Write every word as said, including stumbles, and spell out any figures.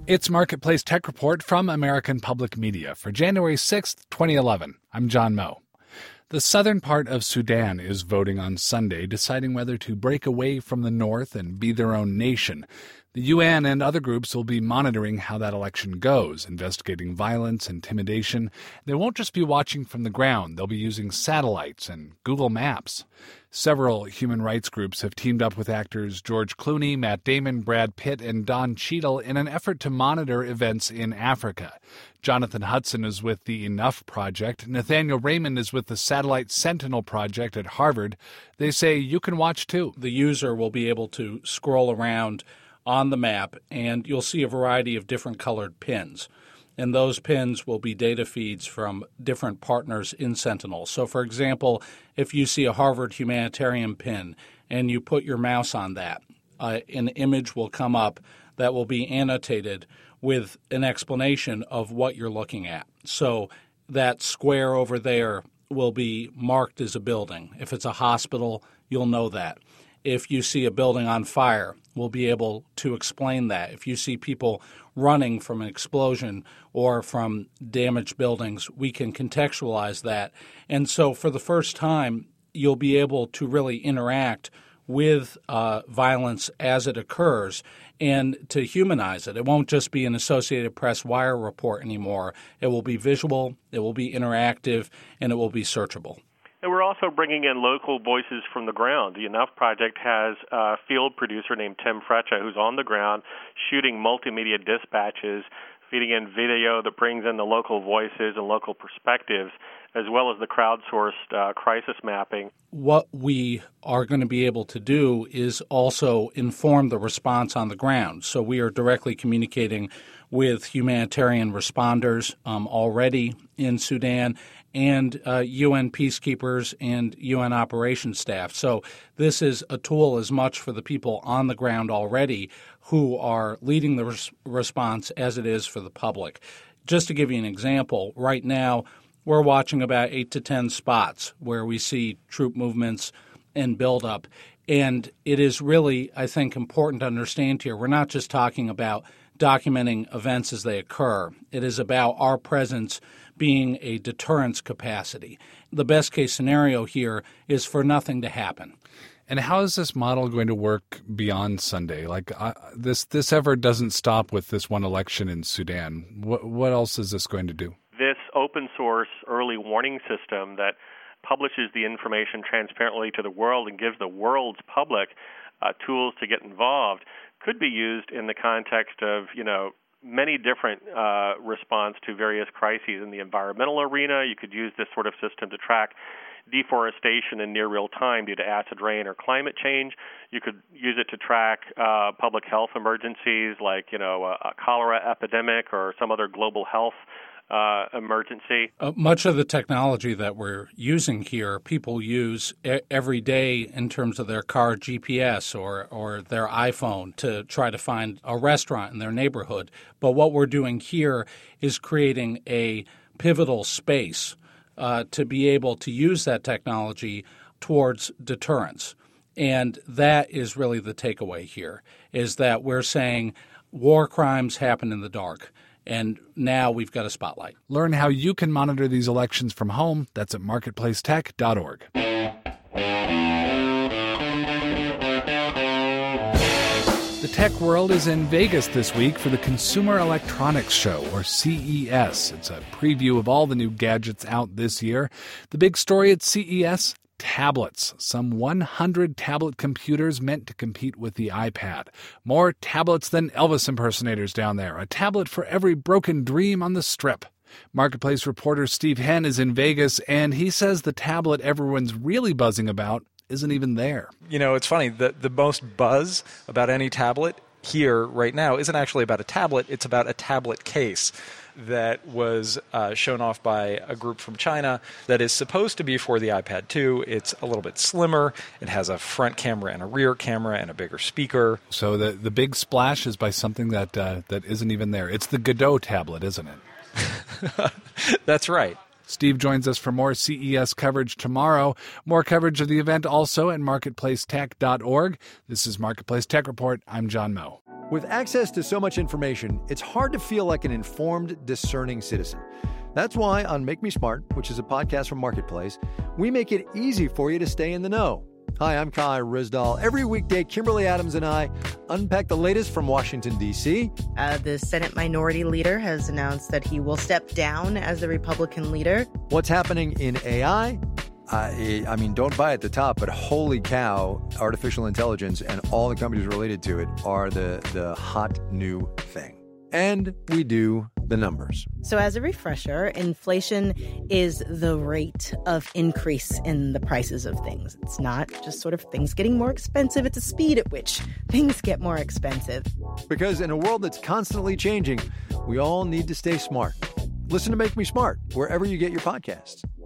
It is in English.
It's Marketplace Tech Report from American Public Media for January sixth, twenty eleven. I'm John Moe. The southern part of Sudan is voting on Sunday, deciding whether to break away from the north and be their own nation. The U N and other groups will be monitoring how that election goes, investigating violence, intimidation. They won't just be watching from the ground. They'll be using satellites and Google Maps. Several human rights groups have teamed up with actors George Clooney, Matt Damon, Brad Pitt, and Don Cheadle in an effort to monitor events in Africa. Jonathan Hudson is with the Enough Project. Nathaniel Raymond is with the Satellite Sentinel Project at Harvard. They say you can watch too. The user will be able to scroll around on the map, and you'll see a variety of different colored pins. And those pins will be data feeds from different partners in Sentinel. So, for example, if you see a Harvard humanitarian pin and you put your mouse on that, uh, an image will come up that will be annotated with an explanation of what you're looking at. So that square over there will be marked as a building. If it's a hospital, you'll know that. If you see a building on fire, we'll be able to explain that. If you see people running from an explosion or from damaged buildings, we can contextualize that. And so for the first time, you'll be able to really interact with uh, violence as it occurs and to humanize it. It won't just be an Associated Press wire report anymore. It will be visual, it will be interactive, and it will be searchable. And we're also bringing in local voices from the ground. The Enough Project has a field producer named Tim Freccia who's on the ground shooting multimedia dispatches, feeding in video that brings in the local voices and local perspectives, as well as the crowdsourced uh, crisis mapping. What we are going to be able to do is also inform the response on the ground. So we are directly communicating with humanitarian responders um, already in Sudan and uh, U N peacekeepers and U N operations staff. So this is a tool as much for the people on the ground already who are leading the res- response as it is for the public. Just to give you an example, right now we're watching about eight to ten spots where we see troop movements and buildup. And it is really, I think, important to understand here, we're not just talking about documenting events as they occur. It is about our presence being a deterrence capacity. The best case scenario here is for nothing to happen. And how is this model going to work beyond Sunday? Like uh, this, this effort doesn't stop with this one election in Sudan. What, what else is this going to do? This open source early warning system that publishes the information transparently to the world and gives the world's public uh, tools to get involved could be used in the context of, you know, many different uh, response to various crises in the environmental arena. You could use this sort of system to track deforestation in near real time due to acid rain or climate change. You could use it to track uh, public health emergencies like, you know, a, a cholera epidemic or some other global health Uh, emergency. Uh, much of the technology that we're using here, people use e- every day in terms of their car G P S or, or their iPhone to try to find a restaurant in their neighborhood. But what we're doing here is creating a pivotal space uh, to be able to use that technology towards deterrence. And that is really the takeaway here, is that we're saying war crimes happen in the dark. And now we've got a spotlight. Learn how you can monitor these elections from home. That's at marketplace tech dot org. The tech world is in Vegas this week for the Consumer Electronics Show, or C E S. It's a preview of all the new gadgets out this year. The big story at C E S? Tablets. Some one hundred tablet computers meant to compete with the iPad. More tablets than Elvis impersonators down there. A tablet for every broken dream on the Strip. Marketplace reporter Steve Henn is in Vegas, and he says the tablet everyone's really buzzing about isn't even there. You know, it's funny. The, the most buzz about any tablet here right now isn't actually about a tablet. It's about a tablet case that was uh, shown off by a group from China that is supposed to be for the iPad two. It's a little bit slimmer. It has a front camera and a rear camera and a bigger speaker. So the the big splash is by something that uh, that isn't even there. It's the Godot tablet, isn't it? That's right. Steve joins us for more C E S coverage tomorrow. More coverage of the event also at marketplace tech dot org. This is Marketplace Tech Report. I'm John Moe. With access to so much information, it's hard to feel like an informed, discerning citizen. That's why on Make Me Smart, which is a podcast from Marketplace, we make it easy for you to stay in the know. Hi, I'm Kai Ryssdal. Every weekday, Kimberly Adams and I unpack the latest from Washington, D C Uh, the Senate Minority Leader has announced that he will step down as the Republican leader. What's happening in A I? I, I mean, don't buy at the top, but holy cow, artificial intelligence and all the companies related to it are the, the hot new thing. And we do the numbers. So as a refresher, inflation is the rate of increase in the prices of things. It's not just sort of things getting more expensive. It's a speed at which things get more expensive. Because in a world that's constantly changing, we all need to stay smart. Listen to Make Me Smart wherever you get your podcasts.